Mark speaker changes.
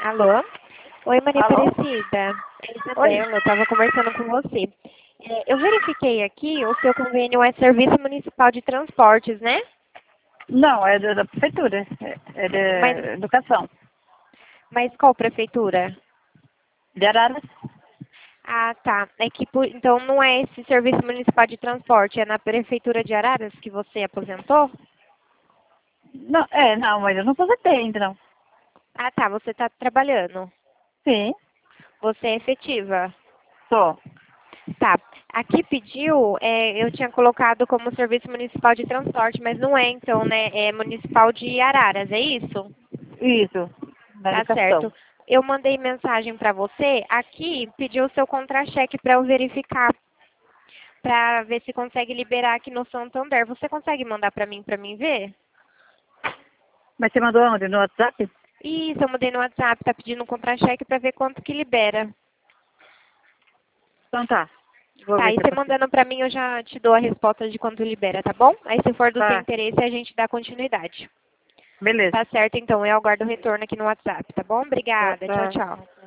Speaker 1: Alô? Oi, Maria
Speaker 2: Alô?
Speaker 1: Aparecida. É
Speaker 2: Oi.
Speaker 1: Isabela, eu estava conversando com você. Eu verifiquei aqui, o seu convênio é Serviço Municipal de Transportes, né?
Speaker 2: Não, é da prefeitura. É
Speaker 1: Mas,
Speaker 2: de educação.
Speaker 1: mas qual prefeitura?
Speaker 2: De Araras?
Speaker 1: Ah, tá. É que, então não é esse Serviço Municipal de Transporte, é na Prefeitura de Araras que você aposentou?
Speaker 2: Não, não, mas eu não aposentei ainda, não.
Speaker 1: Ah, tá, você está trabalhando.
Speaker 2: Sim,
Speaker 1: Você é efetiva.
Speaker 2: sou.
Speaker 1: Tá. Aqui pediu, eu tinha colocado como Serviço Municipal de Transporte, mas não é então, né? É Municipal de Araras, é isso?
Speaker 2: Isso, na
Speaker 1: Tá
Speaker 2: educação.
Speaker 1: certo. Eu mandei mensagem para você. Aqui pediu o seu contra-cheque para eu verificar, para ver se consegue liberar aqui no Santander. Você consegue mandar para mim ver?
Speaker 2: Mas você mandou onde? No WhatsApp?
Speaker 1: Isso, eu mandei no WhatsApp, tá pedindo um contra-cheque para ver quanto que libera.
Speaker 2: Então tá. Vou
Speaker 1: Tá,
Speaker 2: ver
Speaker 1: e
Speaker 2: se eu
Speaker 1: você
Speaker 2: consigo.
Speaker 1: mandando para mim eu já te dou a resposta de quanto libera, tá bom? Aí se for do seu
Speaker 2: Tá,
Speaker 1: interesse a gente dá continuidade.
Speaker 2: beleza.
Speaker 1: Tá certo, então. Eu aguardo o retorno aqui no WhatsApp, tá bom?
Speaker 2: Tá,
Speaker 1: Obrigada. Tchau,
Speaker 2: tá.
Speaker 1: tchau.